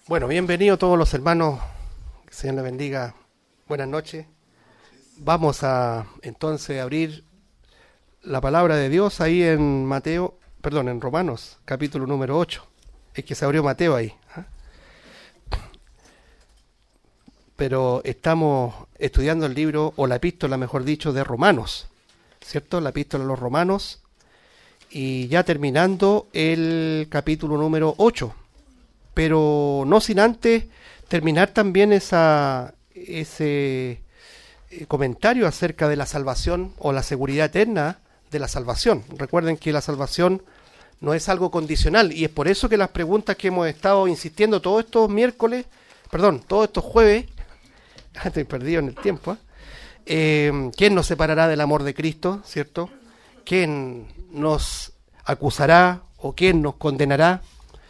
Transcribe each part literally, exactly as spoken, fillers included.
Bueno, bienvenidos todos los hermanos, que el Señor les bendiga, buenas noches. Vamos a entonces abrir la palabra de Dios ahí en Mateo, perdón, en Romanos, capítulo número ocho. Es que se abrió Mateo ahí. ¿eh? Pero estamos estudiando el libro, o la epístola, mejor dicho, de Romanos, ¿cierto? La epístola de los Romanos, y ya terminando el capítulo número ocho. Pero no sin antes terminar también esa, ese comentario acerca de la salvación o la seguridad eterna de la salvación. Recuerden que la salvación no es algo condicional, y es por eso que las preguntas que hemos estado insistiendo todos estos miércoles, perdón, todos estos jueves, estoy perdido en el tiempo, ¿eh? Eh, ¿quién nos separará del amor de Cristo, cierto? ¿Quién nos acusará o quién nos condenará?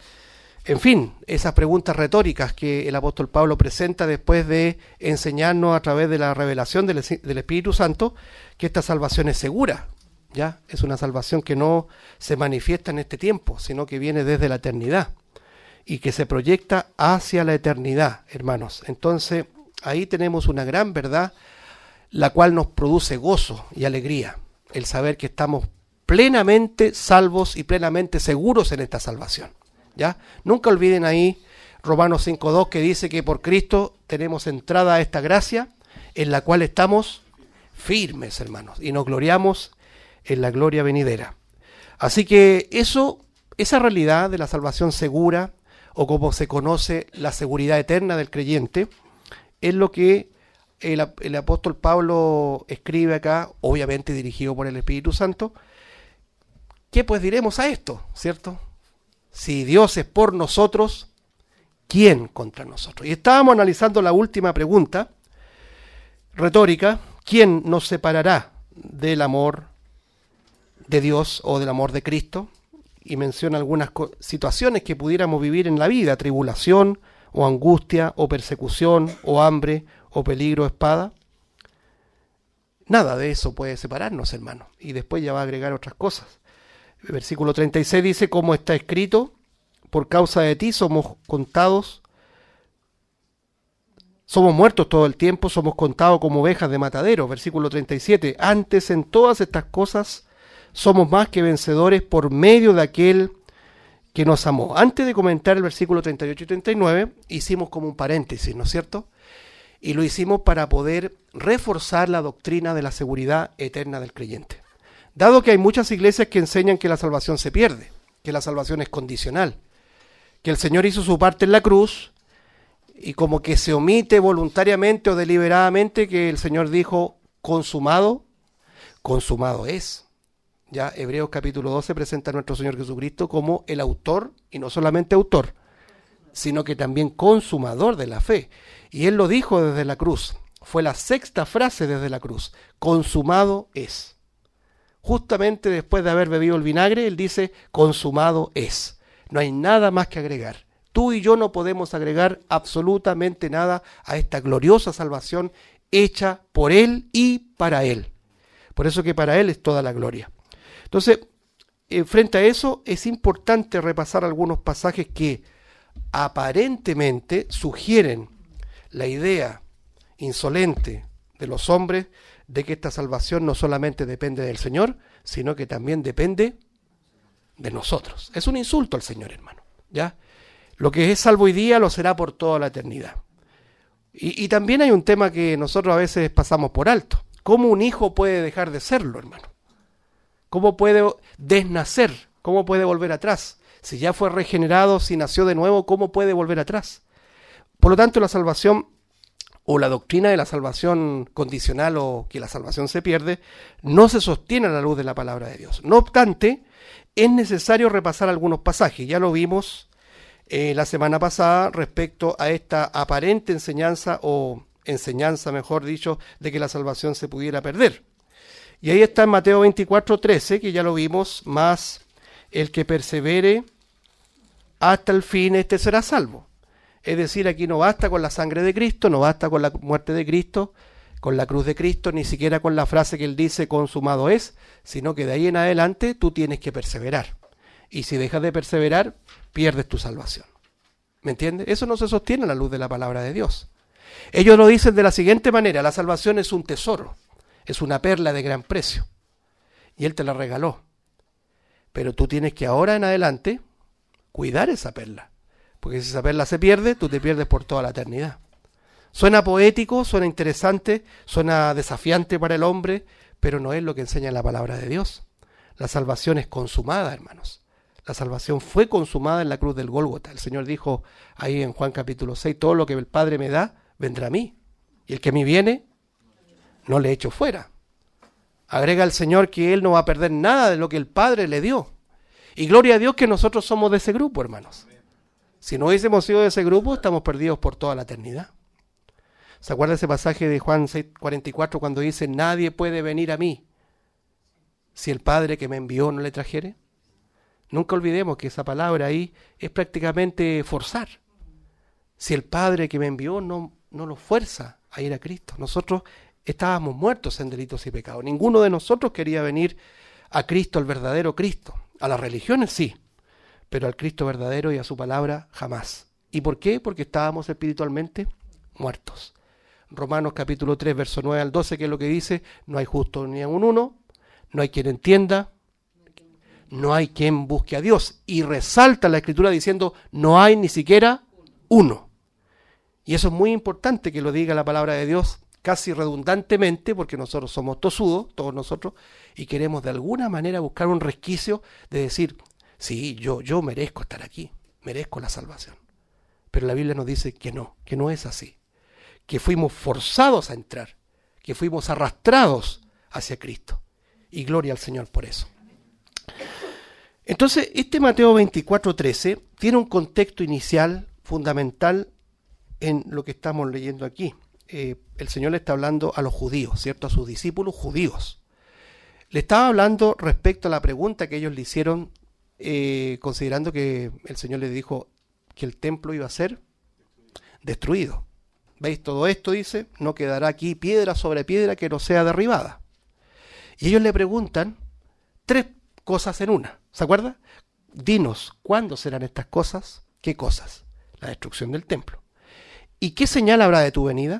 En fin, esas preguntas retóricas que el apóstol Pablo presenta después de enseñarnos a través de la revelación del, del Espíritu Santo que esta salvación es segura, ¿ya? Es una salvación que no se manifiesta en este tiempo, sino que viene desde la eternidad y que se proyecta hacia la eternidad, hermanos. Entonces, ahí tenemos una gran verdad, la cual nos produce gozo y alegría, el saber que estamos plenamente salvos y plenamente seguros en esta salvación. ¿Ya? Nunca olviden ahí Romanos cinco dos, que dice que por Cristo tenemos entrada a esta gracia en la cual estamos firmes, hermanos, y nos gloriamos en la gloria venidera. Así que eso, esa realidad de la salvación segura, o como se conoce la seguridad eterna del creyente, es lo que el, el apóstol Pablo escribe acá, obviamente dirigido por el Espíritu Santo. ¿Qué pues diremos a esto, cierto? Si Dios es por nosotros, ¿quién contra nosotros? Y estábamos analizando la última pregunta retórica: ¿quién nos separará del amor de Dios o del amor de Cristo? Y menciona algunas situaciones que pudiéramos vivir en la vida: tribulación, o angustia, o persecución, o hambre, o peligro, o espada. Nada de eso puede separarnos, hermanos. Y después ya va a agregar otras cosas. El versículo treinta y seis dice: como está escrito, por causa de ti somos contados, somos muertos todo el tiempo, somos contados como ovejas de matadero. Versículo treinta y siete: antes en todas estas cosas somos más que vencedores por medio de aquel que nos amó. Antes de comentar el versículo treinta y ocho y treinta y nueve, hicimos como un paréntesis, ¿no es cierto? Y lo hicimos para poder reforzar la doctrina de la seguridad eterna del creyente. Dado que hay muchas iglesias que enseñan que la salvación se pierde, que la salvación es condicional, que el Señor hizo su parte en la cruz y como que se omite voluntariamente o deliberadamente que el Señor dijo: consumado, consumado es. Ya Hebreos capítulo doce presenta a nuestro Señor Jesucristo como el autor, y no solamente autor, sino que también consumador de la fe. Y Él lo dijo desde la cruz, fue la sexta frase desde la cruz: consumado es. Justamente después de haber bebido el vinagre, Él dice: consumado es. No hay nada más que agregar. Tú y yo no podemos agregar absolutamente nada a esta gloriosa salvación hecha por Él y para Él. Por eso que para Él es toda la gloria. Entonces, eh, frente a eso, es importante repasar algunos pasajes que aparentemente sugieren la idea insolente de los hombres de que esta salvación no solamente depende del Señor, sino que también depende de nosotros. Es un insulto al Señor, hermano, ¿ya? Lo que es salvo hoy día lo será por toda la eternidad. Y, y también hay un tema que nosotros a veces pasamos por alto. ¿Cómo un hijo puede dejar de serlo, hermano? ¿Cómo puede desnacer? ¿Cómo puede volver atrás? Si ya fue regenerado, si nació de nuevo, ¿cómo puede volver atrás? Por lo tanto, la salvación, o la doctrina de la salvación condicional, o que la salvación se pierde, no se sostiene a la luz de la palabra de Dios. No obstante, es necesario repasar algunos pasajes. Ya lo vimos eh, la semana pasada respecto a esta aparente enseñanza, o enseñanza, mejor dicho, de que la salvación se pudiera perder. Y ahí está en Mateo veinticuatro trece, que ya lo vimos: más el que persevere hasta el fin, este será salvo. Es decir, aquí no basta con la sangre de Cristo, no basta con la muerte de Cristo, con la cruz de Cristo, ni siquiera con la frase que Él dice: consumado es, sino que de ahí en adelante tú tienes que perseverar. Y si dejas de perseverar, pierdes tu salvación. ¿Me entiende? Eso no se sostiene a la luz de la palabra de Dios. Ellos lo dicen de la siguiente manera: la salvación es un tesoro, es una perla de gran precio, y Él te la regaló. Pero tú tienes que ahora en adelante cuidar esa perla, porque si esa perla se pierde, tú te pierdes por toda la eternidad. Suena poético, suena interesante, suena desafiante para el hombre, pero no es lo que enseña la palabra de Dios. La salvación es consumada, hermanos. La salvación fue consumada en la cruz del Gólgota. El Señor dijo ahí en Juan capítulo seis, todo lo que el Padre me da, vendrá a mí. Y el que a mí viene, no le echo fuera. Agrega el Señor que Él no va a perder nada de lo que el Padre le dio. Y gloria a Dios que nosotros somos de ese grupo, hermanos. Si no hubiésemos sido de ese grupo, estamos perdidos por toda la eternidad. ¿Se acuerda ese pasaje de Juan seis cuarenta y cuatro cuando dice: nadie puede venir a mí si el Padre que me envió no le trajere? Nunca olvidemos que esa palabra ahí es prácticamente forzar. Si el Padre que me envió no, no lo fuerza a ir a Cristo. Nosotros estábamos muertos en delitos y pecados. Ninguno de nosotros quería venir a Cristo, al verdadero Cristo. A las religiones sí, pero al Cristo verdadero y a su palabra jamás. ¿Y por qué? Porque estábamos espiritualmente muertos. Romanos capítulo tres, verso nueve al doce, que es lo que dice: no hay justo ni aun uno, no hay quien entienda, no hay quien busque a Dios. Y resalta la Escritura diciendo: no hay ni siquiera uno. Y eso es muy importante que lo diga la palabra de Dios, casi redundantemente, porque nosotros somos tosudos, todos nosotros, y queremos de alguna manera buscar un resquicio de decir: sí, yo, yo merezco estar aquí, merezco la salvación. Pero la Biblia nos dice que no, que no es así. Que fuimos forzados a entrar, que fuimos arrastrados hacia Cristo. Y gloria al Señor por eso. Entonces, este Mateo veinticuatro trece tiene un contexto inicial fundamental en lo que estamos leyendo aquí. Eh, el Señor le está hablando a los judíos, ¿cierto? A sus discípulos judíos. Le estaba hablando respecto a la pregunta que ellos le hicieron, eh, considerando que el Señor les dijo que el templo iba a ser destruido. ¿Veis todo esto? Dice: no quedará aquí piedra sobre piedra que no sea derribada. Y ellos le preguntan tres cosas en una. ¿Se acuerda? Dinos, ¿cuándo serán estas cosas? ¿Qué cosas? La destrucción del templo. ¿Y qué señal habrá de tu venida?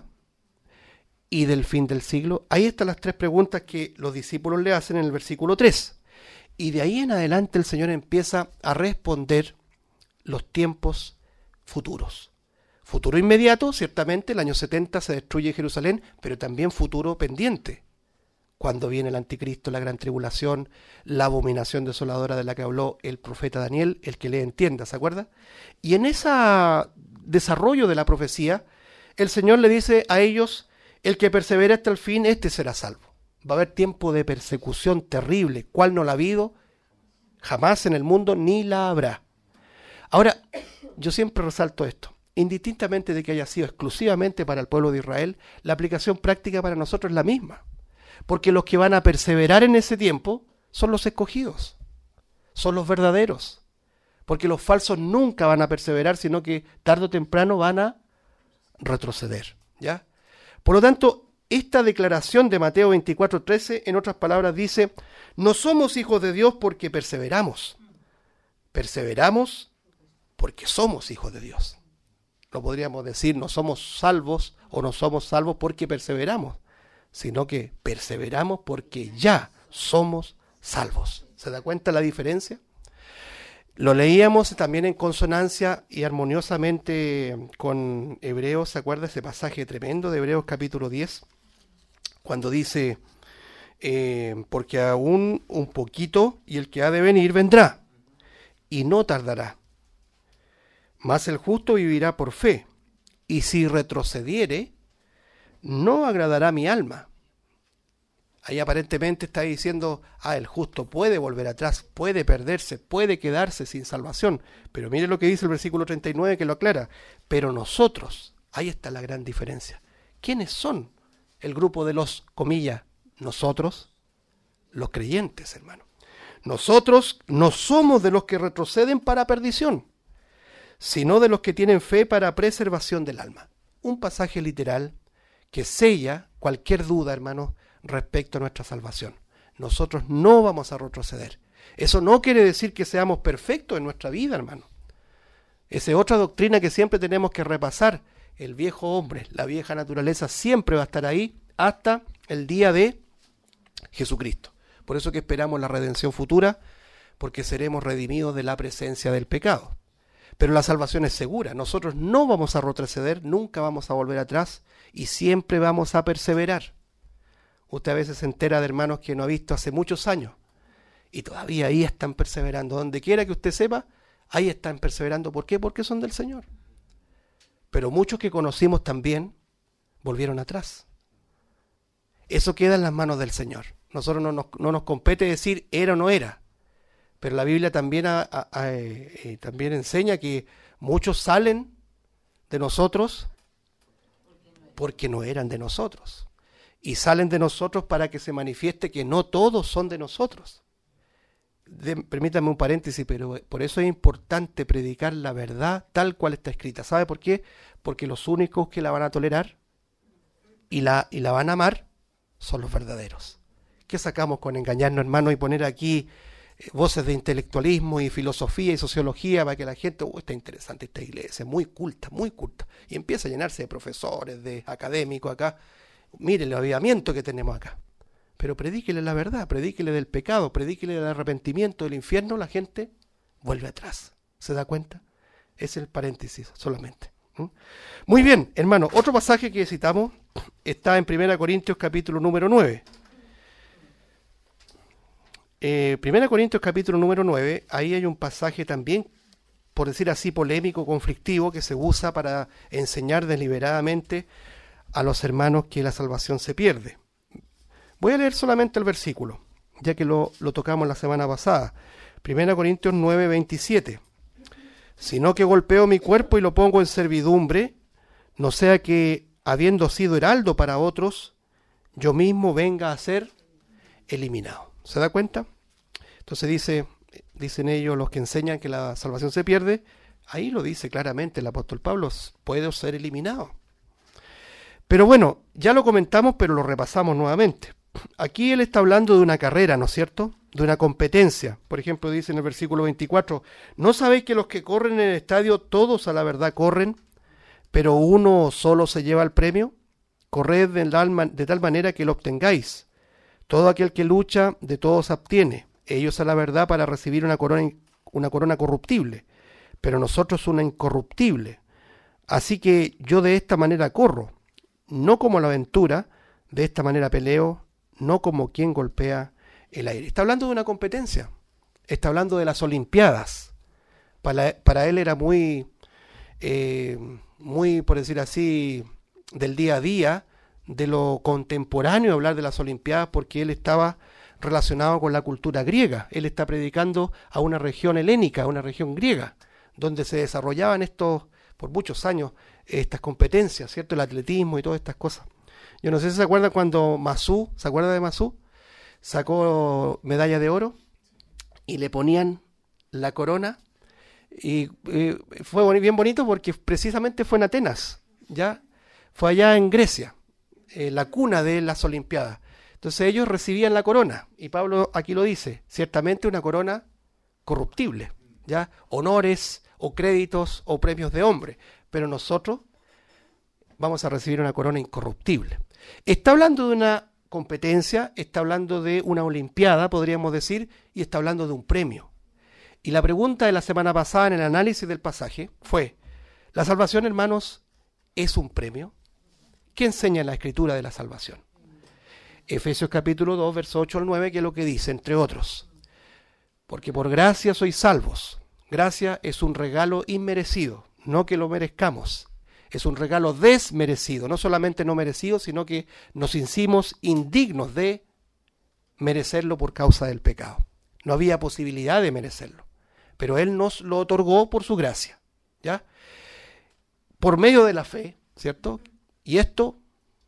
Y del fin del siglo. Ahí están las tres preguntas que los discípulos le hacen en el versículo tres. Y de ahí en adelante el Señor empieza a responder los tiempos futuros. Futuro inmediato, ciertamente, el año setenta se destruye Jerusalén, pero también futuro pendiente, cuando viene el anticristo, la gran tribulación, la abominación desoladora de la que habló el profeta Daniel, el que le entienda, ¿se acuerda? Y en ese desarrollo de la profecía, el Señor le dice a ellos: el que persevere hasta el fin, este será salvo. Va a haber tiempo de persecución terrible, cual no la ha habido jamás en el mundo, ni la habrá. Ahora, yo siempre resalto esto. Indistintamente de que haya sido exclusivamente para el pueblo de Israel, la aplicación práctica para nosotros es la misma. Porque los que van a perseverar en ese tiempo son los escogidos, son los verdaderos. Porque los falsos nunca van a perseverar, sino que tarde o temprano van a retroceder, ¿ya? Por lo tanto, esta declaración de Mateo veinticuatro trece, en otras palabras, dice: no somos hijos de Dios porque perseveramos. Perseveramos porque somos hijos de Dios. No podríamos decir no somos salvos o no somos salvos porque perseveramos, sino que perseveramos porque ya somos salvos. ¿Se da cuenta la diferencia? Lo leíamos también en consonancia y armoniosamente con Hebreos. ¿Se acuerda ese pasaje tremendo de Hebreos capítulo diez? Cuando dice, eh, porque aún un poquito y el que ha de venir vendrá y no tardará. Mas el justo vivirá por fe, y si retrocediere, no agradará mi alma. Ahí aparentemente está diciendo: ah, el justo puede volver atrás, puede perderse, puede quedarse sin salvación. Pero mire lo que dice el versículo treinta y nueve, que lo aclara. Pero nosotros, ahí está la gran diferencia. ¿Quiénes son el grupo de los, comillas, nosotros? Los creyentes, hermano. Nosotros no somos de los que retroceden para perdición, sino de los que tienen fe para preservación del alma. Un pasaje literal que sella cualquier duda, hermanos, respecto a nuestra salvación. Nosotros no vamos a retroceder. Eso no quiere decir que seamos perfectos en nuestra vida, hermano. Esa es otra doctrina que siempre tenemos que repasar. El viejo hombre, la vieja naturaleza siempre va a estar ahí hasta el día de Jesucristo. Por eso que esperamos la redención futura, porque seremos redimidos de la presencia del pecado. Pero la salvación es segura. Nosotros no vamos a retroceder, nunca vamos a volver atrás y siempre vamos a perseverar. Usted a veces se entera de hermanos que no ha visto hace muchos años y todavía ahí están perseverando. Donde quiera que usted sepa, ahí están perseverando. ¿Por qué? Porque son del Señor. Pero muchos que conocimos también volvieron atrás. Eso queda en las manos del Señor. Nosotros no nos, no nos compete decir era o no era. Pero la Biblia también, a, a, a, eh, también enseña que muchos salen de nosotros porque no eran de nosotros. Y salen de nosotros para que se manifieste que no todos son de nosotros. De, permítame un paréntesis, pero por eso es importante predicar la verdad tal cual está escrita. ¿Sabe por qué? Porque los únicos que la van a tolerar y la, y la van a amar son los verdaderos. ¿Qué sacamos con engañarnos, hermanos, y poner aquí eh, voces de intelectualismo y filosofía y sociología para que la gente, oh, está interesante esta iglesia, muy culta, muy culta, y empieza a llenarse de profesores, de académicos acá? Mire el avivamiento que tenemos acá. Pero predíquele la verdad, predíquele del pecado, predíquele del arrepentimiento del infierno, la gente vuelve atrás. ¿Se da cuenta? Es el paréntesis solamente. ¿Mm? Muy bien, hermano, otro pasaje que citamos está en primera Corintios capítulo número nueve. Eh, primera Corintios capítulo número nueve, ahí hay un pasaje también, por decir así, polémico, conflictivo, que se usa para enseñar deliberadamente a los hermanos que la salvación se pierde. Voy a leer solamente el versículo, ya que lo, lo tocamos la semana pasada. primera Corintios nueve, veintisiete. Sino que golpeo mi cuerpo y lo pongo en servidumbre, no sea que, habiendo sido heraldo para otros, yo mismo venga a ser eliminado. ¿Se da cuenta? Entonces dice, dicen ellos los que enseñan que la salvación se pierde, ahí lo dice claramente el apóstol Pablo, puede ser eliminado. Pero bueno, ya lo comentamos, pero lo repasamos nuevamente. Aquí él está hablando de una carrera, ¿no es cierto? De una competencia. Por ejemplo, dice en el versículo veinticuatro, ¿no sabéis que los que corren en el estadio, todos a la verdad corren, pero uno solo se lleva el premio? Corred de tal, de tal manera que lo obtengáis. Todo aquel que lucha, de todos obtiene. Ellos a la verdad para recibir una corona, una corona corruptible, pero nosotros una incorruptible. Así que yo de esta manera corro, no como la aventura, de esta manera peleo, no como quien golpea el aire. Está hablando de una competencia, está hablando de las Olimpiadas. Para, para él era muy, eh, muy, por decir así, del día a día, de lo contemporáneo hablar de las Olimpiadas, porque él estaba relacionado con la cultura griega. Él está predicando a una región helénica, a una región griega, donde se desarrollaban estos, por muchos años, estas competencias, ¿cierto? El atletismo y todas estas cosas. Yo no sé si se acuerdan cuando Masú, ¿se acuerda de Masú? Sacó medalla de oro y le ponían la corona y eh, fue bien bonito porque precisamente fue en Atenas, ya fue allá en Grecia, eh, la cuna de las Olimpiadas. Entonces ellos recibían la corona y Pablo aquí lo dice, ciertamente una corona corruptible, ya honores o créditos o premios de hombre, pero nosotros vamos a recibir una corona incorruptible. Está hablando de una competencia, está hablando de una olimpiada, podríamos decir, y está hablando de un premio. Y la pregunta de la semana pasada en el análisis del pasaje fue, ¿la salvación, hermanos, es un premio? ¿Qué enseña la Escritura de la salvación? Efesios capítulo dos, verso ocho al nueve, que es lo que dice, entre otros. Porque por gracia sois salvos. Gracia es un regalo inmerecido, no que lo merezcamos. Es un regalo desmerecido, no solamente no merecido, sino que nos hicimos indignos de merecerlo por causa del pecado. No había posibilidad de merecerlo, pero Él nos lo otorgó por su gracia, ¿ya? Por medio de la fe, ¿cierto? Y esto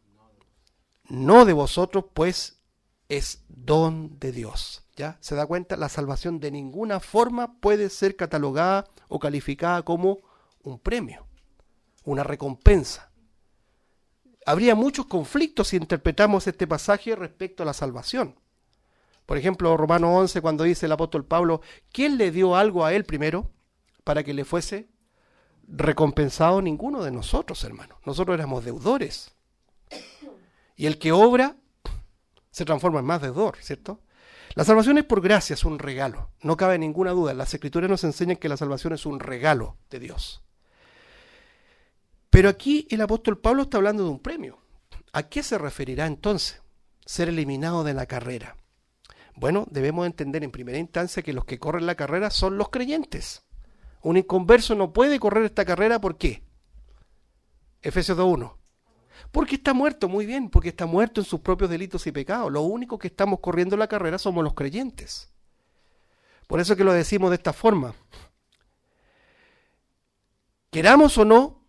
no de vosotros, pues es don de Dios, ¿ya? ¿Se da cuenta? La salvación de ninguna forma puede ser catalogada o calificada como un premio, una recompensa. Habría muchos conflictos si interpretamos este pasaje respecto a la salvación. Por ejemplo, Romanos once, cuando dice el apóstol Pablo, ¿quién le dio algo a él primero para que le fuese recompensado ninguno de nosotros, hermanos. Nosotros éramos deudores. Y el que obra se transforma en más deudor, ¿cierto? La salvación es por gracia, es un regalo. No cabe ninguna duda. Las Escrituras nos enseñan que la salvación es un regalo de Dios. Pero aquí el apóstol Pablo está hablando de un premio. ¿A qué se referirá entonces? Ser eliminado de la carrera. Bueno, debemos entender en primera instancia que los que corren la carrera son los creyentes. Un inconverso no puede correr esta carrera, ¿por qué? Efesios dos uno. Porque está muerto, muy bien, porque está muerto en sus propios delitos y pecados. Lo único que estamos corriendo la carrera somos los creyentes. Por eso que lo decimos de esta forma. Queramos o no,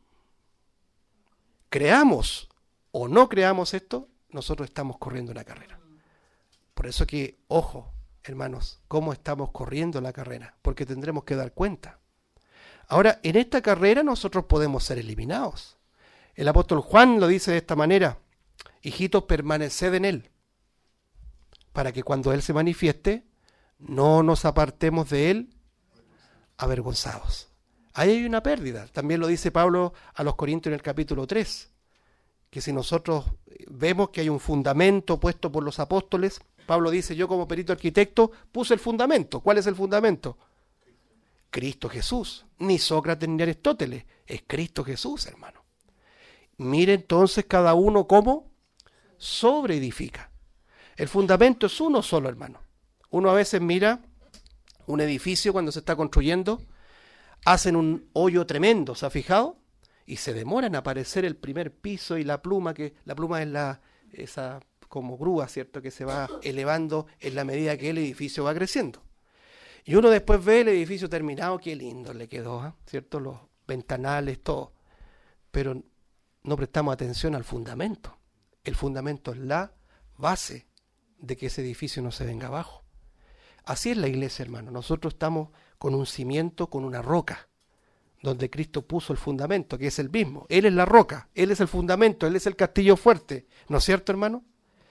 creamos o no creamos esto, nosotros estamos corriendo la carrera. Por eso que, ojo, hermanos, cómo estamos corriendo la carrera, porque tendremos que dar cuenta. Ahora, en esta carrera nosotros podemos ser eliminados. El apóstol Juan lo dice de esta manera: hijitos, permaneced en él, para que cuando él se manifieste, no nos apartemos de él avergonzados. Ahí hay una pérdida. También lo dice Pablo a los Corintios en el capítulo tres, que si nosotros vemos que hay un fundamento puesto por los apóstoles, Pablo dice: yo como perito arquitecto puse el fundamento. ¿Cuál es el fundamento? Cristo Jesús. Ni Sócrates ni Aristóteles, es Cristo Jesús, hermano. Mire entonces cada uno cómo sobreedifica. El fundamento es uno solo, hermano. Uno a veces mira un edificio cuando se está construyendo, hacen un hoyo tremendo, ¿se ha fijado? Y se demora en aparecer el primer piso y la pluma, que la pluma es la esa como grúa, ¿cierto? Que se va elevando en la medida que el edificio va creciendo. Y uno después ve el edificio terminado, qué lindo le quedó, ¿eh? ¿Cierto? Los ventanales, todo. Pero no prestamos atención al fundamento. El fundamento es la base de que ese edificio no se venga abajo. Así es la iglesia, hermano. Nosotros estamos con un cimiento, con una roca, donde Cristo puso el fundamento, que es el mismo. Él es la roca, Él es el fundamento, Él es el castillo fuerte. ¿No es cierto, hermano?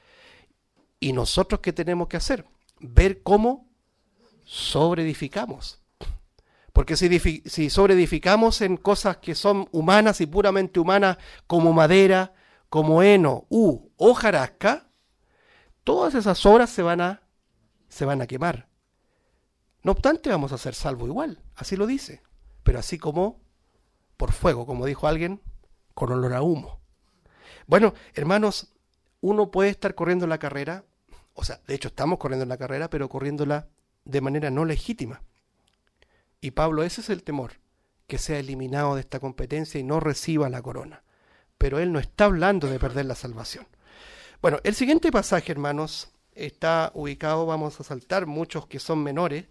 ¿Y nosotros qué tenemos que hacer? Ver cómo sobreedificamos. Porque si, si sobreedificamos en cosas que son humanas y puramente humanas, como madera, como heno, u, o hojarasca, todas esas obras se van a, se van a quemar. No obstante, vamos a ser salvos igual, así lo dice. Pero así como por fuego, como dijo alguien, con olor a humo. Bueno, hermanos, uno puede estar corriendo la carrera, o sea, de hecho estamos corriendo la carrera, pero corriéndola de manera no legítima. Y Pablo, ese es el temor, que sea eliminado de esta competencia y no reciba la corona. Pero él no está hablando de perder la salvación. Bueno, el siguiente pasaje, hermanos, está ubicado, vamos a saltar muchos que son menores,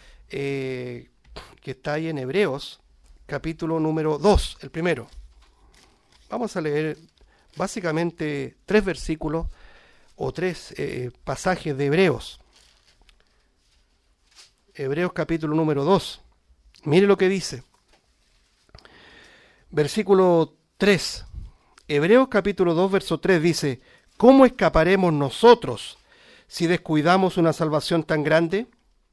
eh, que está ahí en Hebreos, capítulo número dos, el primero. Vamos a leer básicamente tres versículos o tres eh, pasajes de Hebreos. Hebreos capítulo número dos. Mire lo que dice. Versículo tres. Hebreos capítulo dos, verso tres dice: ¿cómo escaparemos nosotros si descuidamos una salvación tan grande?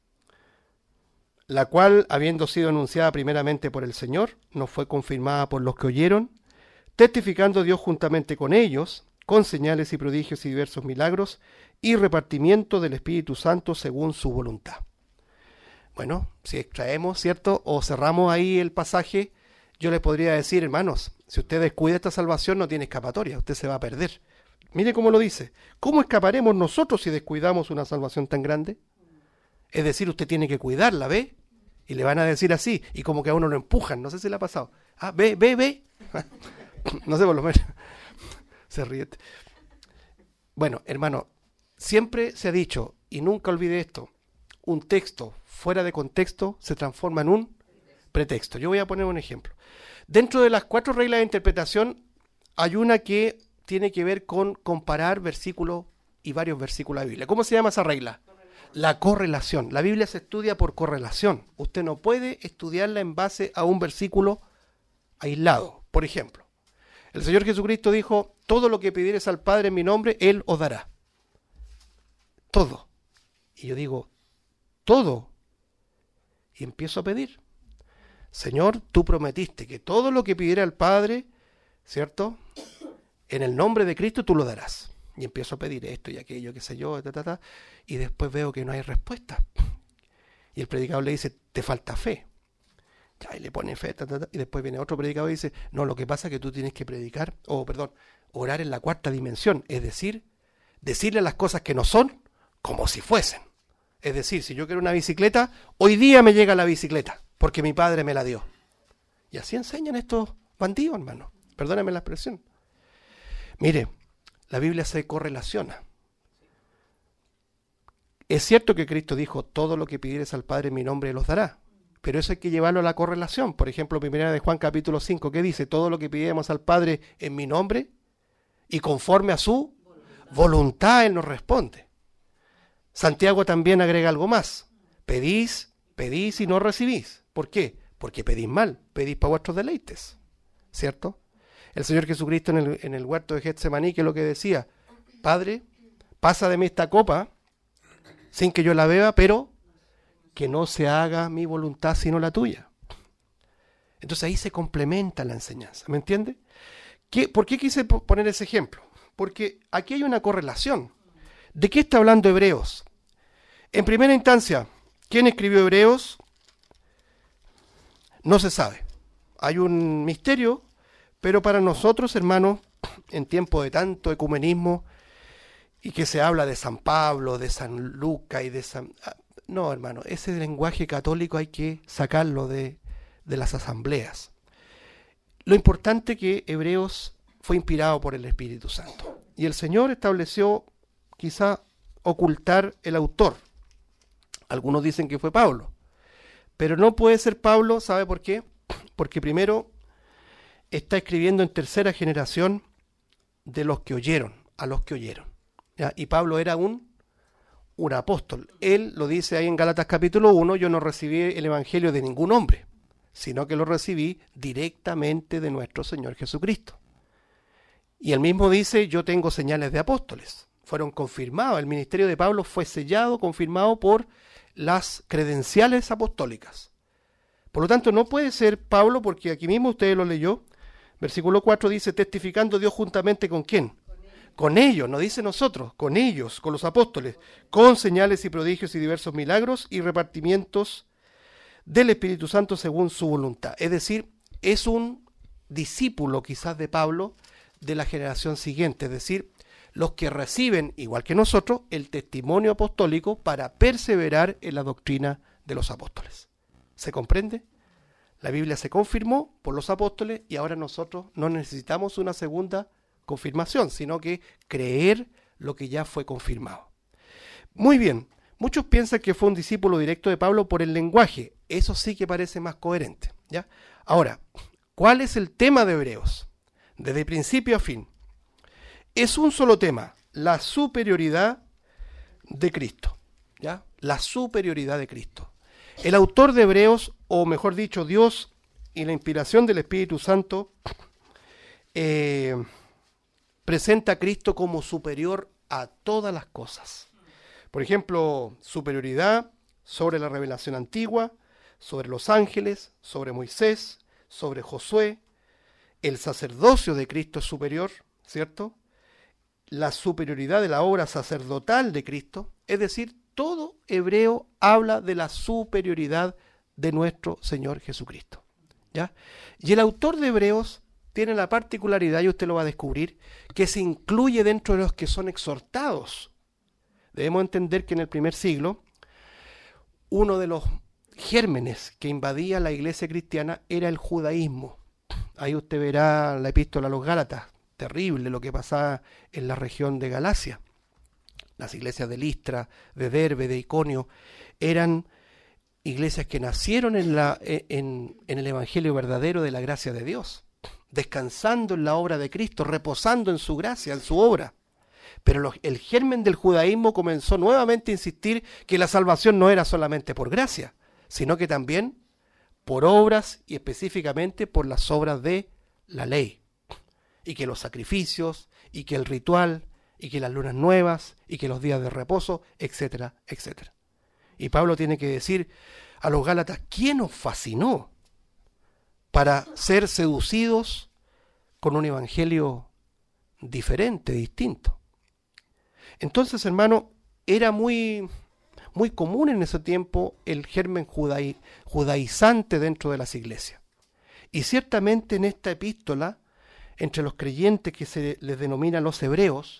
La cual, habiendo sido anunciada primeramente por el Señor, nos fue confirmada por los que oyeron, testificando Dios juntamente con ellos, con señales y prodigios y diversos milagros, y repartimiento del Espíritu Santo según su voluntad. Bueno, si extraemos, ¿cierto? O cerramos ahí el pasaje, yo les podría decir, hermanos, si usted descuida esta salvación no tiene escapatoria, usted se va a perder. Mire cómo lo dice. ¿Cómo escaparemos nosotros si descuidamos una salvación tan grande? Es decir, usted tiene que cuidarla, ¿ve? Y le van a decir así, y como que a uno lo empujan, no sé si le ha pasado. Ah, ve, ve, ve. No sé, por lo menos. Se ríe. Bueno, hermano, siempre se ha dicho, y nunca olvide esto, un texto fuera de contexto se transforma en un pretexto. Yo voy a poner un ejemplo. Dentro de las cuatro reglas de interpretación hay una que tiene que ver con comparar versículos y varios versículos de la Biblia. ¿Cómo se llama esa regla? La correlación. La Biblia se estudia por correlación. Usted no puede estudiarla en base a un versículo aislado. Por ejemplo, el Señor Jesucristo dijo: todo lo que pidieres al Padre en mi nombre, Él os dará. Todo. Y yo digo, todo. Y empiezo a pedir. Señor, tú prometiste que todo lo que pidiera el Padre, ¿cierto? En el nombre de Cristo tú lo darás. Y empiezo a pedir esto y aquello, qué sé yo, ta, ta, ta, y después veo que no hay respuesta. Y el predicador le dice, te falta fe. Ya, y le pone fe, ta, ta, ta, y después viene otro predicador y dice, no, lo que pasa es que tú tienes que predicar, o oh, perdón, orar en la cuarta dimensión, es decir, decirle las cosas que no son como si fuesen. Es decir, si yo quiero una bicicleta, hoy día me llega la bicicleta, porque mi padre me la dio. Y así enseñan estos bandidos, hermano. Perdóname la expresión. Mire, la Biblia se correlaciona. Es cierto que Cristo dijo, todo lo que pidieres al Padre en mi nombre los dará. Pero eso hay que llevarlo a la correlación. Por ejemplo, primera de Juan capítulo cinco, ¿qué dice? Todo lo que pidamos al Padre en mi nombre y conforme a su voluntad, Él nos responde. Santiago también agrega algo más. Pedís, pedís y no recibís. ¿Por qué? Porque pedís mal, pedís para vuestros deleites. ¿Cierto? El Señor Jesucristo en el, en el huerto de Getsemaní, que es lo que decía, Padre, pasa de mí esta copa sin que yo la beba, pero que no se haga mi voluntad sino la tuya. Entonces ahí se complementa la enseñanza, ¿me entiende? ¿Qué, ¿Por qué quise poner ese ejemplo? Porque aquí hay una correlación. ¿De qué está hablando Hebreos? En primera instancia, ¿quién escribió Hebreos? No se sabe. Hay un misterio, pero para nosotros, hermanos, en tiempo de tanto ecumenismo, y que se habla de San Pablo, de San Lucas y de San... No, hermano, ese lenguaje católico hay que sacarlo de, de las asambleas. Lo importante es que Hebreos fue inspirado por el Espíritu Santo. Y el Señor estableció, quizá, ocultar el autor. Algunos dicen que fue Pablo. Pero no puede ser Pablo, ¿sabe por qué? Porque primero está escribiendo en tercera generación de los que oyeron, a los que oyeron. ¿Ya? Y Pablo era un, un apóstol. Él lo dice ahí en Gálatas capítulo uno, yo no recibí el evangelio de ningún hombre, sino que lo recibí directamente de nuestro Señor Jesucristo. Y él mismo dice, yo tengo señales de apóstoles. Fueron confirmados, el ministerio de Pablo fue sellado, confirmado por las credenciales apostólicas. Por lo tanto, no puede ser Pablo, porque aquí mismo usted lo leyó, versículo cuatro dice, testificando Dios juntamente con ¿quién? Con ellos, no dice nosotros, con ellos, con los apóstoles, con señales y prodigios y diversos milagros y repartimientos del Espíritu Santo según su voluntad. Es decir, es un discípulo quizás de Pablo de la generación siguiente, es decir, los que reciben, igual que nosotros, el testimonio apostólico para perseverar en la doctrina de los apóstoles. ¿Se comprende? La Biblia se confirmó por los apóstoles y ahora nosotros no necesitamos una segunda confirmación, sino que creer lo que ya fue confirmado. Muy bien, muchos piensan que fue un discípulo directo de Pablo por el lenguaje. Eso sí que parece más coherente, ¿ya? Ahora, ¿cuál es el tema de Hebreos? Desde principio a fin. Es un solo tema, la superioridad de Cristo, ¿ya? La superioridad de Cristo. El autor de Hebreos, o mejor dicho, Dios y la inspiración del Espíritu Santo, eh, presenta a Cristo como superior a todas las cosas. Por ejemplo, superioridad sobre la revelación antigua, sobre los ángeles, sobre Moisés, sobre Josué. El sacerdocio de Cristo es superior, ¿cierto? La superioridad de la obra sacerdotal de Cristo, es decir, todo hebreo habla de la superioridad de nuestro Señor Jesucristo, ¿ya? Y el autor de Hebreos tiene la particularidad, y usted lo va a descubrir, que se incluye dentro de los que son exhortados. Debemos entender que en el primer siglo, uno de los gérmenes que invadía la iglesia cristiana era el judaísmo. Ahí usted verá la epístola a los Gálatas, terrible lo que pasaba en la región de Galacia. Las iglesias de Listra, de Derbe, de Iconio, eran iglesias que nacieron en, la, en, en el evangelio verdadero de la gracia de Dios, descansando en la obra de Cristo, reposando en su gracia, en su obra. Pero los, el germen del judaísmo comenzó nuevamente a insistir que la salvación no era solamente por gracia, sino que también por obras y específicamente por las obras de la ley. Y que los sacrificios, y que el ritual, y que las lunas nuevas, y que los días de reposo, etcétera, etcétera. Y Pablo tiene que decir a los Gálatas, ¿quién os fascinó? para ser seducidos con un evangelio diferente, distinto. Entonces, hermano, era muy, muy común en ese tiempo el germen judaí, judaizante dentro de las iglesias. Y ciertamente en esta epístola, entre los creyentes que se les denomina los hebreos,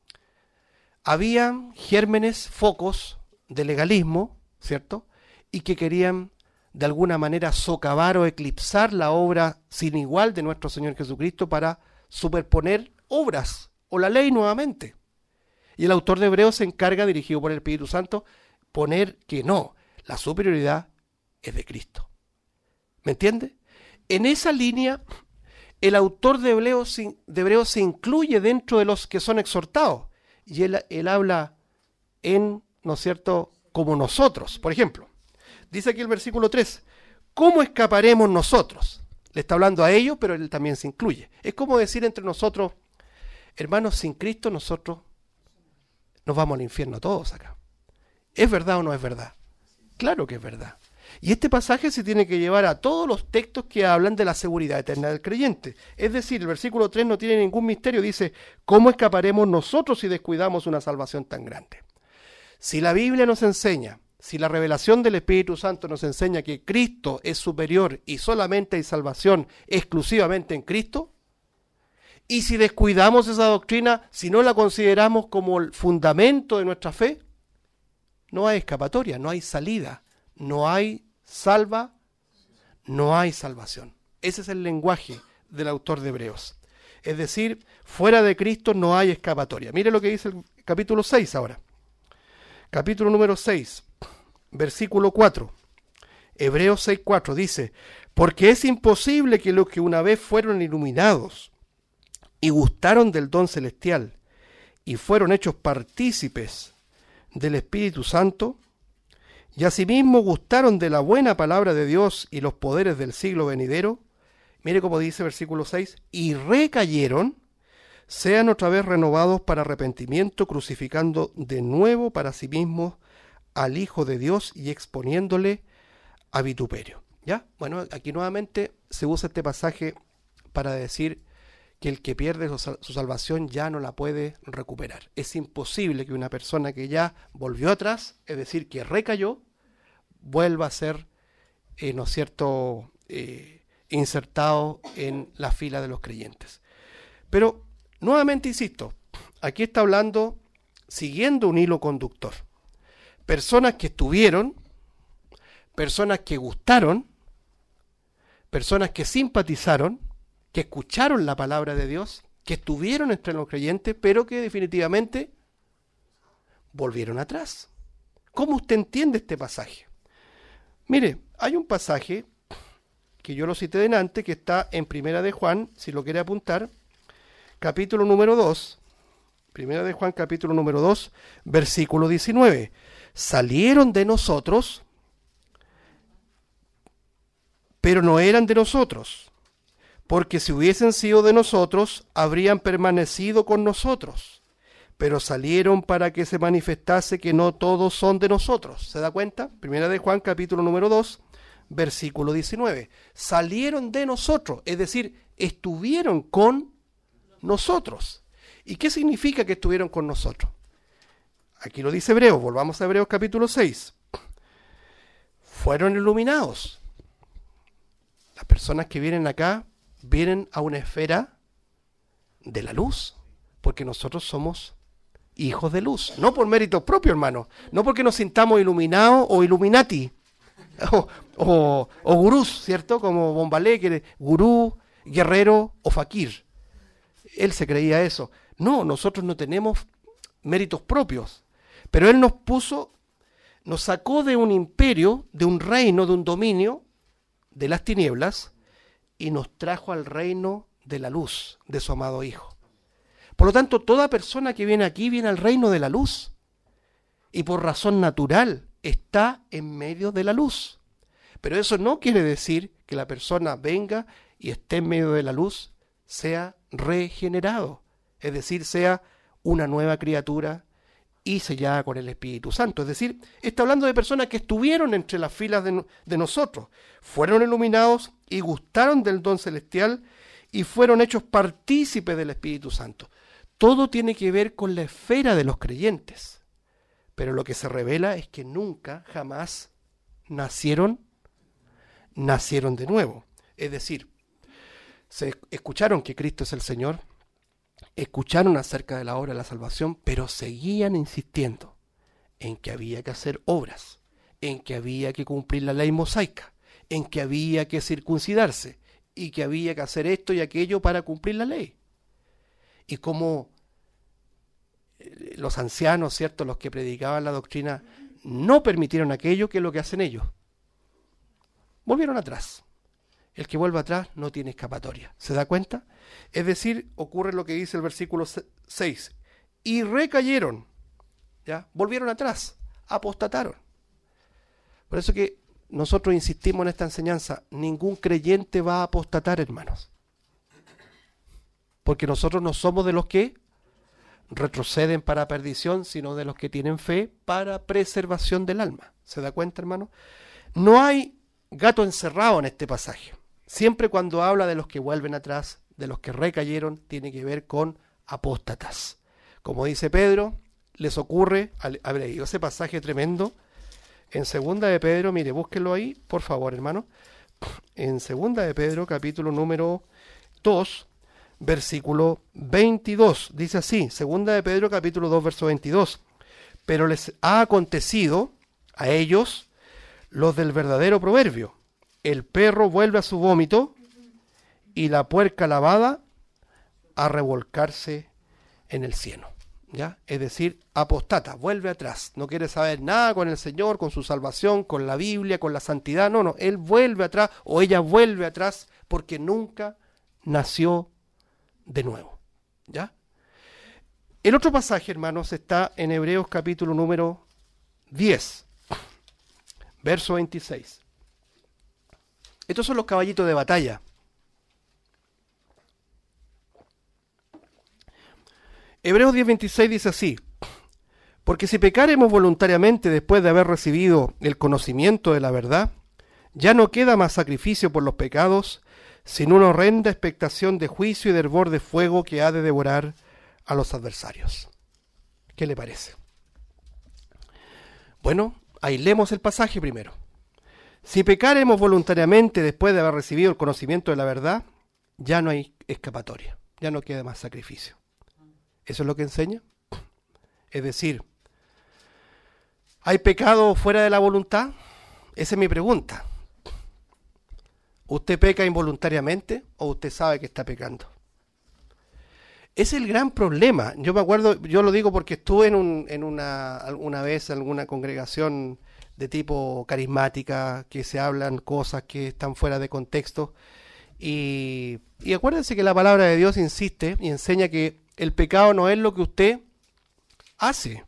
había gérmenes, focos de legalismo, ¿cierto? Y que querían de alguna manera socavar o eclipsar la obra sin igual de nuestro Señor Jesucristo para superponer obras o la ley nuevamente. Y el autor de Hebreos se encarga, dirigido por el Espíritu Santo, poner que no, la superioridad es de Cristo. ¿Me entiende? En esa línea, el autor de Hebreos, de Hebreos se incluye dentro de los que son exhortados. Y él, él habla en, ¿no es cierto?, como nosotros. Por ejemplo, dice aquí el versículo tres, ¿cómo escaparemos nosotros? Le está hablando a ellos, pero él también se incluye. Es como decir entre nosotros, hermanos, sin Cristo nosotros nos vamos al infierno todos acá. ¿Es verdad o no es verdad? Claro que es verdad. Y este pasaje se tiene que llevar a todos los textos que hablan de la seguridad eterna del creyente. Es decir, el versículo tres no tiene ningún misterio. Dice, ¿cómo escaparemos nosotros si descuidamos una salvación tan grande? Si la Biblia nos enseña, si la revelación del Espíritu Santo nos enseña que Cristo es superior y solamente hay salvación exclusivamente en Cristo, y si descuidamos esa doctrina, si no la consideramos como el fundamento de nuestra fe, no hay escapatoria, no hay salida. No hay salva, no hay salvación. Ese es el lenguaje del autor de Hebreos. Es decir, fuera de Cristo no hay escapatoria. Mire lo que dice el capítulo seis ahora. Capítulo número seis, versículo cuatro. Hebreos seis, cuatro dice, porque es imposible que los que una vez fueron iluminados y gustaron del don celestial y fueron hechos partícipes del Espíritu Santo, y asimismo gustaron de la buena palabra de Dios y los poderes del siglo venidero, mire cómo dice versículo seis, y recayeron, sean otra vez renovados para arrepentimiento, crucificando de nuevo para sí mismos al Hijo de Dios y exponiéndole a vituperio. ¿Ya? Bueno, aquí nuevamente se usa este pasaje para decir que el que pierde su salvación ya no la puede recuperar. Es imposible que una persona que ya volvió atrás, es decir, que recayó, vuelva a ser, eh, ¿no es cierto?, eh, insertado en la fila de los creyentes. Pero, nuevamente insisto, aquí está hablando siguiendo un hilo conductor. Personas que estuvieron, personas que gustaron, personas que simpatizaron, que escucharon la palabra de Dios, que estuvieron entre los creyentes, pero que definitivamente volvieron atrás. ¿Cómo usted entiende este pasaje? Mire, hay un pasaje que yo lo cité delante, que está en Primera de Juan, si lo quiere apuntar, capítulo número dos, Primera de Juan, capítulo número dos, versículo diecinueve. Salieron de nosotros, pero no eran de nosotros. Porque si hubiesen sido de nosotros, habrían permanecido con nosotros. Pero salieron para que se manifestase que no todos son de nosotros. ¿Se da cuenta? Primera de Juan, capítulo número dos, versículo diecinueve. Salieron de nosotros, es decir, estuvieron con nosotros. ¿Y qué significa que estuvieron con nosotros? Aquí lo dice Hebreos, volvamos a Hebreos capítulo seis. Fueron iluminados. Las personas que vienen acá vienen a una esfera de la luz, porque nosotros somos hijos de luz, no por méritos propios, hermano, no porque nos sintamos iluminados o illuminati, o, o, o gurús, ¿cierto? Como Bombalé, que era gurú, guerrero o fakir. Él se creía eso. No, nosotros no tenemos méritos propios, pero él nos puso, nos sacó de un imperio, de un reino, de un dominio, de las tinieblas, y nos trajo al reino de la luz de su amado Hijo. Por lo tanto, toda persona que viene aquí viene al reino de la luz, y por razón natural está en medio de la luz. Pero eso no quiere decir que la persona venga y esté en medio de la luz, sea regenerado, es decir, sea una nueva criatura y sellada con el Espíritu Santo. Es decir, está hablando de personas que estuvieron entre las filas de, de nosotros, fueron iluminados y gustaron del don celestial y fueron hechos partícipes del Espíritu Santo. Todo tiene que ver con la esfera de los creyentes, pero lo que se revela es que nunca, jamás nacieron, nacieron de nuevo. Es decir, se escucharon que Cristo es el Señor, escucharon acerca de la obra de la salvación, pero seguían insistiendo en que había que hacer obras, en que había que cumplir la ley mosaica, en que había que circuncidarse y que había que hacer esto y aquello para cumplir la ley. Y como los ancianos, ¿cierto?, los que predicaban la doctrina, no permitieron aquello, que es lo que hacen ellos. Volvieron atrás. El que vuelve atrás no tiene escapatoria. ¿Se da cuenta? Es decir, ocurre lo que dice el versículo seis. Y recayeron. ¿Ya? Volvieron atrás. Apostataron. Por eso que nosotros insistimos en esta enseñanza. Ningún creyente va a apostatar, hermanos. Porque nosotros no somos de los que retroceden para perdición, sino de los que tienen fe para preservación del alma. ¿Se da cuenta, hermano? No hay gato encerrado en este pasaje. Siempre cuando habla de los que vuelven atrás, de los que recayeron, tiene que ver con apóstatas. Como dice Pedro, les ocurre, haber leído ese pasaje tremendo, en segunda de Pedro, mire, búsquenlo ahí, por favor, hermano. En segunda de Pedro, capítulo número dos, versículo veintidós, dice así, segunda de Pedro, capítulo dos, verso veintidós. Pero les ha acontecido a ellos los del verdadero proverbio. El perro vuelve a su vómito y la puerca lavada a revolcarse en el cieno. ¿Ya? Es decir, apostata, vuelve atrás. No quiere saber nada con el Señor, con su salvación, con la Biblia, con la santidad. No, no, él vuelve atrás o ella vuelve atrás porque nunca nació de nuevo. ¿Ya? El otro pasaje, hermanos, está en Hebreos capítulo número diez. Verso veintiséis. Estos son los caballitos de batalla. Hebreos diez veintiséis dice así: porque si pecaremos voluntariamente después de haber recibido el conocimiento de la verdad, ya no queda más sacrificio por los pecados, sino una horrenda expectación de juicio y de hervor de fuego que ha de devorar a los adversarios. ¿Qué le parece? Bueno, aislemos el pasaje primero. Si pecaremos voluntariamente después de haber recibido el conocimiento de la verdad, ya no hay escapatoria, ya no queda más sacrificio. ¿Eso es lo que enseña? Es decir, ¿hay pecado fuera de la voluntad? Esa es mi pregunta. ¿Usted peca involuntariamente o usted sabe que está pecando? Es el gran problema. Yo me acuerdo, yo lo digo porque estuve en, un, en una, alguna vez en alguna congregación de tipo carismática, que se hablan cosas que están fuera de contexto. Y, y acuérdense que la palabra de Dios insiste y enseña que el pecado no es lo que usted hace.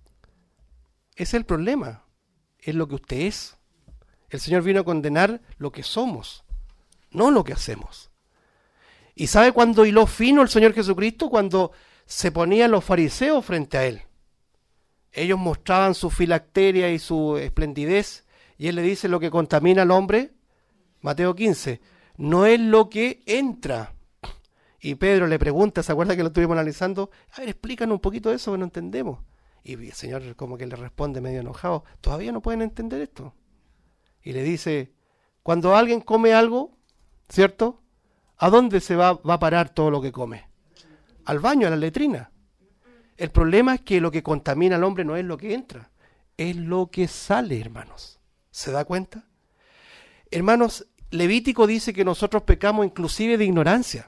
Es el problema. Es lo que usted es. El Señor vino a condenar lo que somos, no lo que hacemos. ¿Y sabe cuándo hiló fino el Señor Jesucristo? Cuando se ponían los fariseos frente a Él. Ellos mostraban su filacteria y su esplendidez, y Él le dice: lo que contamina al hombre, Mateo quince, no es lo que entra. Y Pedro le pregunta, ¿se acuerda que lo estuvimos analizando? A ver, explícanos un poquito de eso que no entendemos. Y el Señor como que le responde medio enojado: ¿todavía no pueden entender esto? Y le dice: cuando alguien come algo, ¿cierto?, ¿a dónde se va, va a parar todo lo que come? Al baño, a la letrina. El problema es que lo que contamina al hombre no es lo que entra, es lo que sale, hermanos. ¿Se da cuenta? Hermanos, Levítico dice que nosotros pecamos inclusive de ignorancia.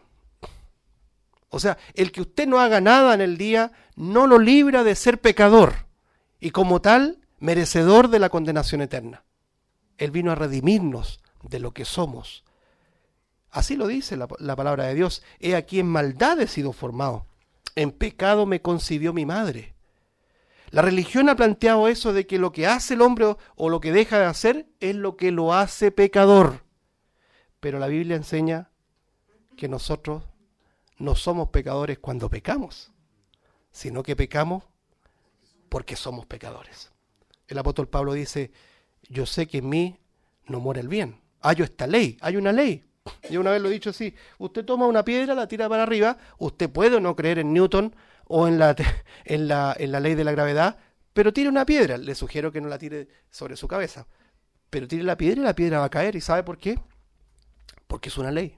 O sea, el que usted no haga nada en el día no lo libra de ser pecador y como tal merecedor de la condenación eterna. Él vino a redimirnos de lo que somos. Así lo dice la, la palabra de Dios. He aquí en maldad he sido formado. En pecado me concibió mi madre. La religión ha planteado eso de que lo que hace el hombre o, o lo que deja de hacer es lo que lo hace pecador. Pero la Biblia enseña que nosotros no somos pecadores cuando pecamos, sino que pecamos porque somos pecadores. El apóstol Pablo dice, yo sé que en mí no muere el bien. Hay esta ley, hay una ley. Yo una vez lo he dicho así, usted toma una piedra, la tira para arriba, usted puede o no creer en Newton o en la, en la, en la ley de la gravedad, pero tire una piedra. Le sugiero que no la tire sobre su cabeza, pero tire la piedra y la piedra va a caer. ¿Y sabe por qué? Porque es una ley.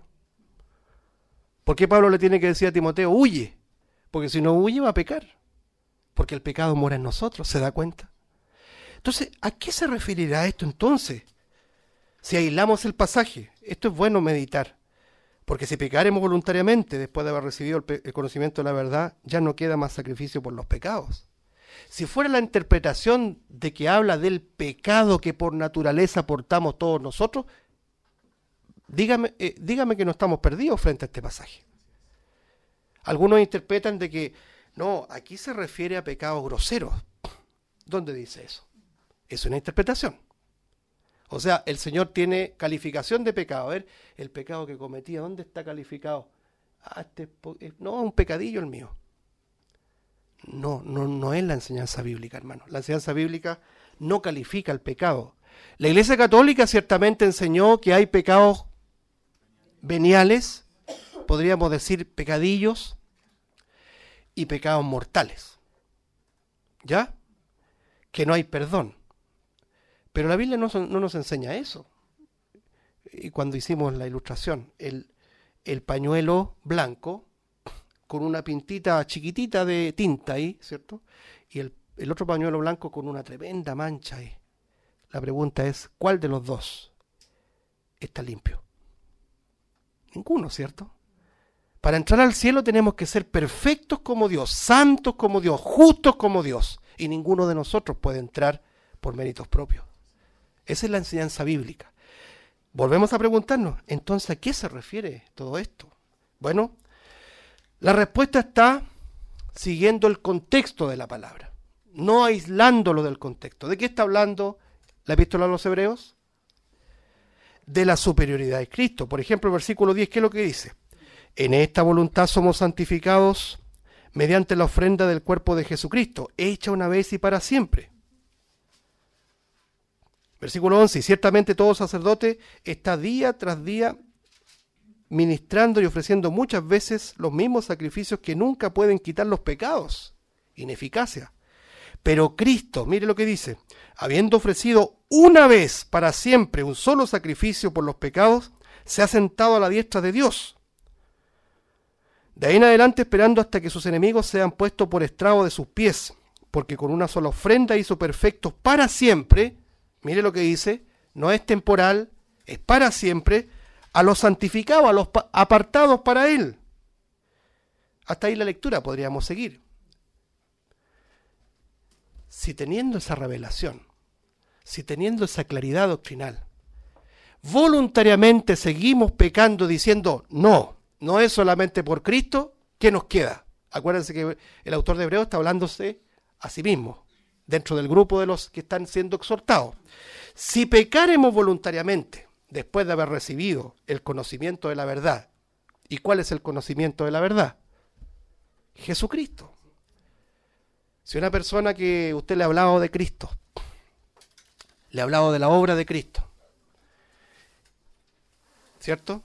¿Por qué Pablo le tiene que decir a Timoteo, huye? Porque si no huye va a pecar. Porque el pecado mora en nosotros, ¿se da cuenta? Entonces, ¿a qué se referirá esto entonces? Si aislamos el pasaje, esto es bueno meditar, porque si pecaremos voluntariamente después de haber recibido el, pe- el conocimiento de la verdad, ya no queda más sacrificio por los pecados. Si fuera la interpretación de que habla del pecado que por naturaleza portamos todos nosotros, dígame, eh, dígame que no estamos perdidos frente a este pasaje. Algunos interpretan de que, no, aquí se refiere a pecados groseros. ¿Dónde dice eso? Es una interpretación. O sea, el Señor tiene calificación de pecado. A ver, el pecado que cometía, ¿dónde está calificado? Ah, este, no, un pecadillo el mío. No, no, no es la enseñanza bíblica, hermano. La enseñanza bíblica no califica el pecado. La Iglesia Católica ciertamente enseñó que hay pecados veniales, podríamos decir pecadillos, y pecados mortales. ¿Ya? Que no hay perdón. Pero la Biblia no, no nos enseña eso. Y cuando hicimos la ilustración, el, el pañuelo blanco con una pintita chiquitita de tinta ahí, ¿cierto? Y el, el otro pañuelo blanco con una tremenda mancha ahí. La pregunta es, ¿cuál de los dos está limpio? Ninguno, ¿cierto? Para entrar al cielo tenemos que ser perfectos como Dios, santos como Dios, justos como Dios. Y ninguno de nosotros puede entrar por méritos propios. Esa es la enseñanza bíblica. Volvemos a preguntarnos, entonces, ¿a qué se refiere todo esto? Bueno, la respuesta está siguiendo el contexto de la palabra, no aislándolo del contexto. ¿De qué está hablando la epístola a los Hebreos? De la superioridad de Cristo. Por ejemplo, el versículo diez, ¿qué es lo que dice? En esta voluntad somos santificados mediante la ofrenda del cuerpo de Jesucristo, hecha una vez y para siempre. Versículo once, y ciertamente todo sacerdote está día tras día ministrando y ofreciendo muchas veces los mismos sacrificios que nunca pueden quitar los pecados, ineficacia. Pero Cristo, mire lo que dice, habiendo ofrecido una vez para siempre un solo sacrificio por los pecados, se ha sentado a la diestra de Dios. De ahí en adelante esperando hasta que sus enemigos sean puestos por estrado de sus pies, porque con una sola ofrenda hizo perfectos para siempre. Mire lo que dice, no es temporal, es para siempre, a los santificados, a los apartados para Él. Hasta ahí la lectura podríamos seguir. Si teniendo esa revelación, si teniendo esa claridad doctrinal, voluntariamente seguimos pecando diciendo, no, no es solamente por Cristo, ¿qué nos queda? Acuérdense que el autor de Hebreos está hablándose a sí mismo, dentro del grupo de los que están siendo exhortados. Si pecaremos voluntariamente, después de haber recibido el conocimiento de la verdad, ¿y cuál es el conocimiento de la verdad? Jesucristo. Si una persona que usted le ha hablado de Cristo, le ha hablado de la obra de Cristo, ¿cierto?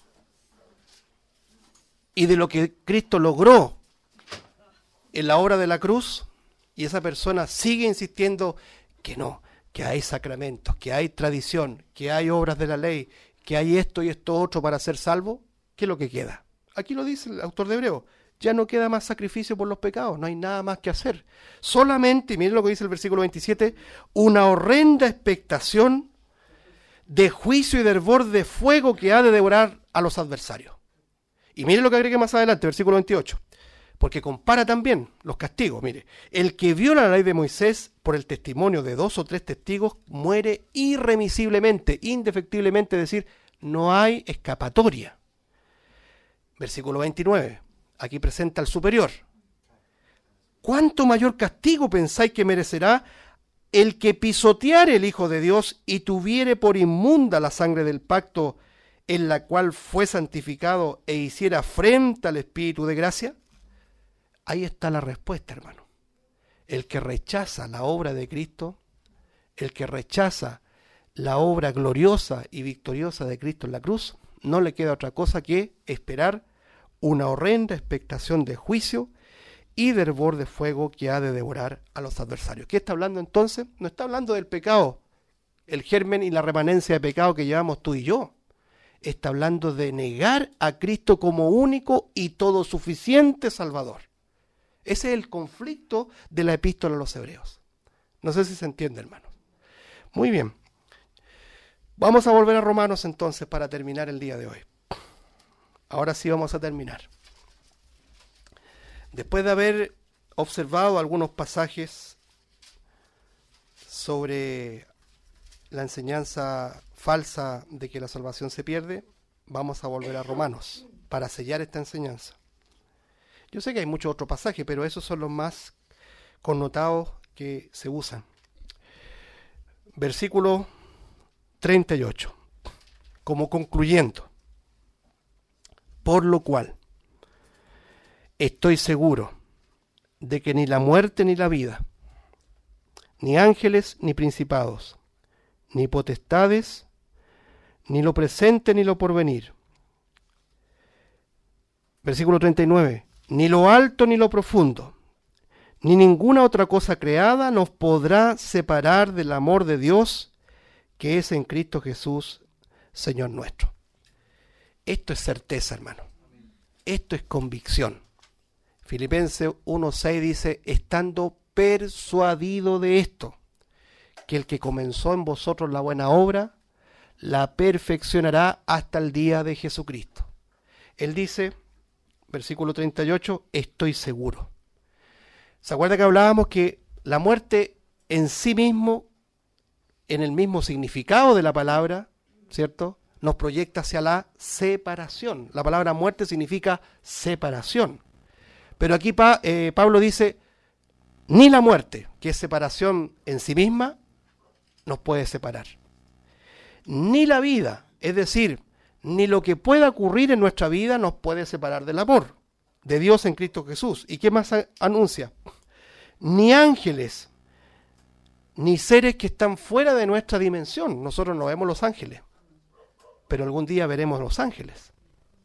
Y de lo que Cristo logró en la obra de la cruz, y esa persona sigue insistiendo que no, que hay sacramentos, que hay tradición, que hay obras de la ley, que hay esto y esto otro para ser salvo, ¿qué es lo que queda? Aquí lo dice el autor de Hebreos, ya no queda más sacrificio por los pecados, no hay nada más que hacer. Solamente, miren lo que dice el versículo veintisiete, una horrenda expectación de juicio y de hervor de fuego que ha de devorar a los adversarios. Y miren lo que agrega más adelante, versículo veintiocho. Porque compara también los castigos. Mire, el que viola la ley de Moisés por el testimonio de dos o tres testigos muere irremisiblemente, indefectiblemente, es decir, no hay escapatoria. Versículo veintinueve, aquí presenta al superior. ¿Cuánto mayor castigo pensáis que merecerá el que pisoteare el Hijo de Dios y tuviere por inmunda la sangre del pacto en la cual fue santificado e hiciera afrenta al Espíritu de gracia? Ahí está la respuesta, hermano. el que rechaza la obra de Cristo, el que rechaza la obra gloriosa y victoriosa de Cristo en la cruz, no le queda otra cosa que esperar una horrenda expectación de juicio y de hervor de fuego que ha de devorar a los adversarios. ¿Qué está hablando entonces? No está hablando del pecado, el germen y la remanencia de pecado que llevamos tú y yo. Está hablando de negar a Cristo como único y todo suficiente Salvador. Ese es el conflicto de la epístola a los Hebreos. No sé si se entiende, hermano. Muy bien. Vamos a volver a Romanos entonces para terminar el día de hoy. Ahora sí vamos a terminar. Después de haber observado algunos pasajes sobre la enseñanza falsa de que la salvación se pierde, vamos a volver a Romanos para sellar esta enseñanza. Yo sé que hay muchos otros pasajes, pero esos son los más connotados que se usan. Versículo treinta y ocho, como concluyendo: por lo cual estoy seguro de que ni la muerte ni la vida, ni ángeles ni principados, ni potestades, ni lo presente ni lo porvenir. Versículo treinta y nueve, ni lo alto ni lo profundo, ni ninguna otra cosa creada nos podrá separar del amor de Dios que es en Cristo Jesús, Señor nuestro. Esto es certeza, hermano. Esto es convicción. Filipenses uno seis dice, estando persuadido de esto, que el que comenzó en vosotros la buena obra, la perfeccionará hasta el día de Jesucristo. Él dice, versículo treinta y ocho, estoy seguro. ¿Se acuerda que hablábamos que la muerte en sí mismo, en el mismo significado de la palabra, ¿cierto?, nos proyecta hacia la separación? La palabra muerte significa separación. Pero aquí pa, eh, Pablo dice, ni la muerte, que es separación en sí misma, nos puede separar. Ni la vida, es decir, ni lo que pueda ocurrir en nuestra vida nos puede separar del amor de Dios en Cristo Jesús. ¿Y qué más anuncia? Ni ángeles, ni seres que están fuera de nuestra dimensión. Nosotros no vemos los ángeles, pero algún día veremos los ángeles.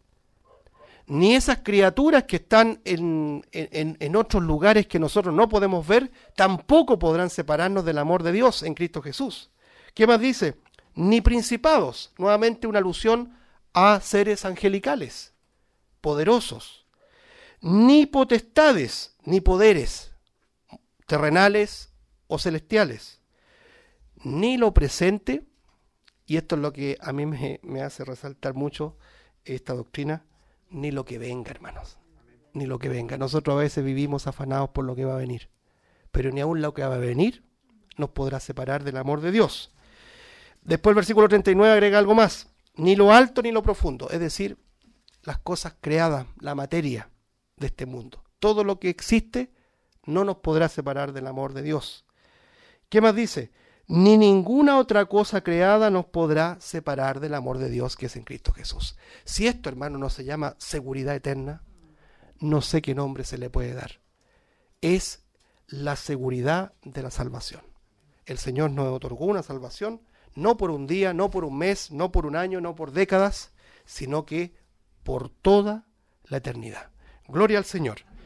Ni esas criaturas que están en, en, en otros lugares que nosotros no podemos ver, tampoco podrán separarnos del amor de Dios en Cristo Jesús. ¿Qué más dice? Ni principados, nuevamente una alusión a seres angelicales, poderosos. Ni potestades, ni poderes, terrenales o celestiales. Ni lo presente, y esto es lo que a mí me, me hace resaltar mucho esta doctrina, ni lo que venga, hermanos, ni lo que venga. Nosotros a veces vivimos afanados por lo que va a venir, pero ni aún lo que va a venir nos podrá separar del amor de Dios. Después el versículo treinta y nueve agrega algo más, ni lo alto ni lo profundo, es decir, las cosas creadas, la materia de este mundo. Todo lo que existe no nos podrá separar del amor de Dios. ¿Qué más dice? Ni ninguna otra cosa creada nos podrá separar del amor de Dios que es en Cristo Jesús. Si esto, hermano, no se llama seguridad eterna, no sé qué nombre se le puede dar. Es la seguridad de la salvación. El Señor nos otorgó una salvación, no por un día, no por un mes, no por un año, no por décadas, sino que por toda la eternidad. Gloria al Señor.